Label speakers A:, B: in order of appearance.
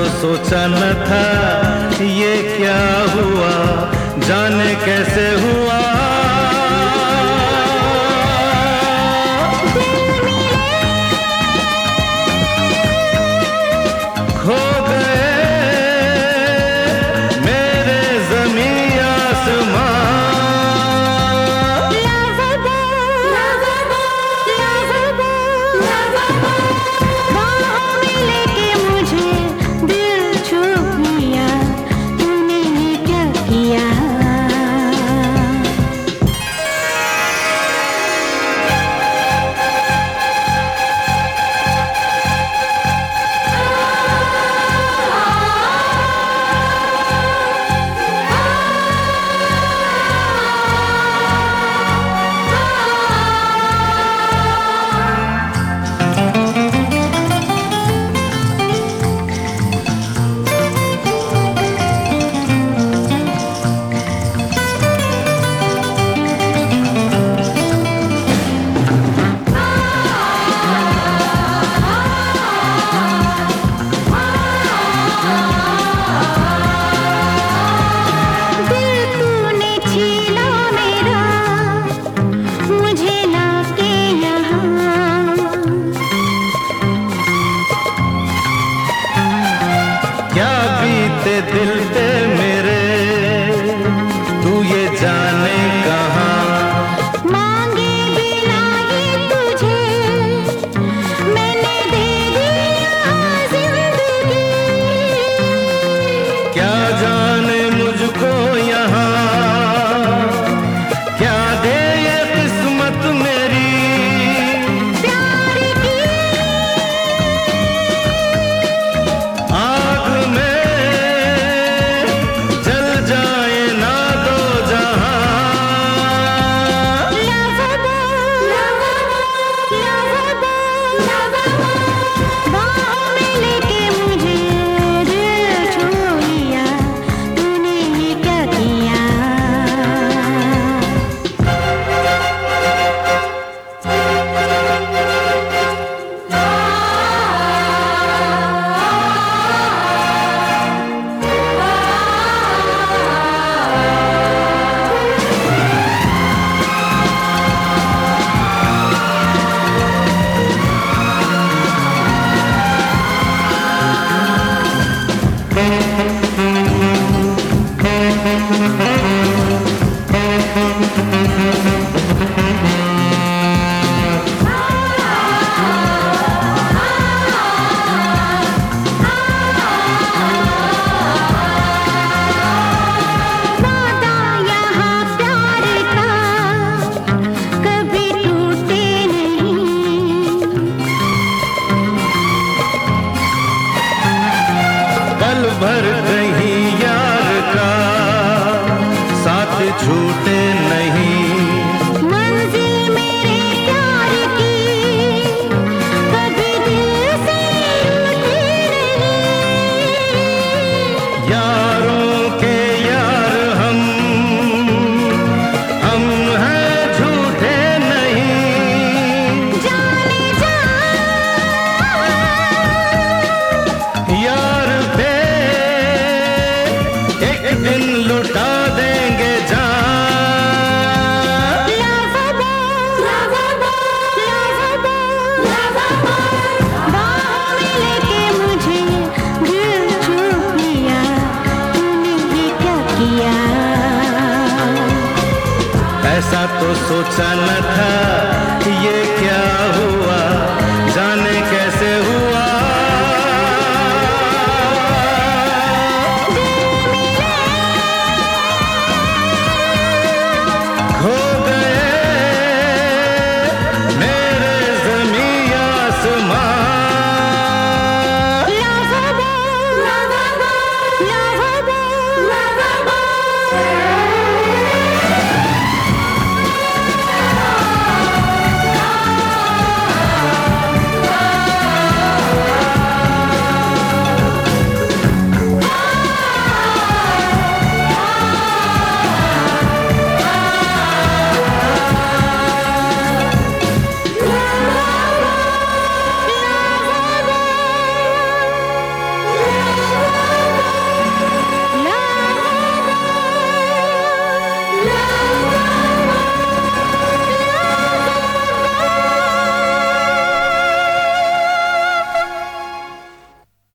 A: तो सोचा न था ये क्या हुआ, जाने कैसे हुआ। खो गए मेरे ज़मीं आसमां। क्या बीते दिल पे मेरे, तू ये जाने कहाँ।
B: मांगे बिना ही तुझे मैंने दे दिया जिंदगी।
A: क्या जाने मुझको यहाँ क्या दे ये किस्मत मेरी।
B: प्यार की
A: आग में जल जाए ना दो जहां।
B: बाहों में लेके मुझे दिल छू लिया, तूने ये क्या किया। वादा यहाँ प्यार का कभी टूटे नहीं।
A: पल भर कहीं यार का साथ छूटे नहीं।
B: मंजिल मेरे प्यार की कभी दिल से रूठी नहीं।
A: यारों के यार हम हैं झूठे नहीं।
B: जाने जा
A: यार पे एक दिन लुटा देंगे जान।
B: बाहों में लेके मुझे दिल छू लिया, तूने ये क्या किया।
A: ऐसा तो सोचा न था ये क्या